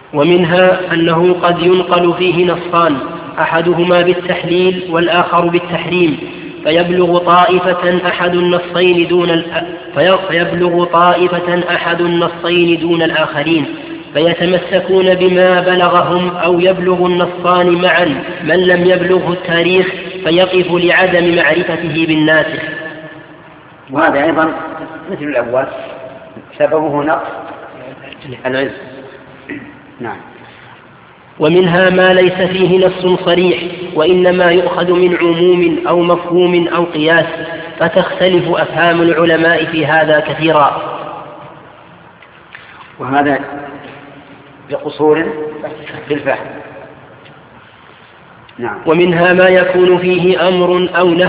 ومنها أنه قد ينقل فيه نصان أحدهما بالتحليل والآخر بالتحريم فيبلغ طائفة أحد النصين دون الآخرين فيتمسكون بما بلغهم، أو يبلغ النصان معا من لم يبلغه التاريخ فيقف لعدم معرفته بالناسخ. وهذا أيضا مثل الأول سببه نقص العلم. نعم. ومنها ما ليس فيه نص صريح وإنما يؤخذ من عموم أو مفهوم أو قياس، فتختلف أفهام العلماء في هذا كثيرا، وهذا بقصور في الفهم. نعم. ومنها ما يكون فيه أمر أو نهي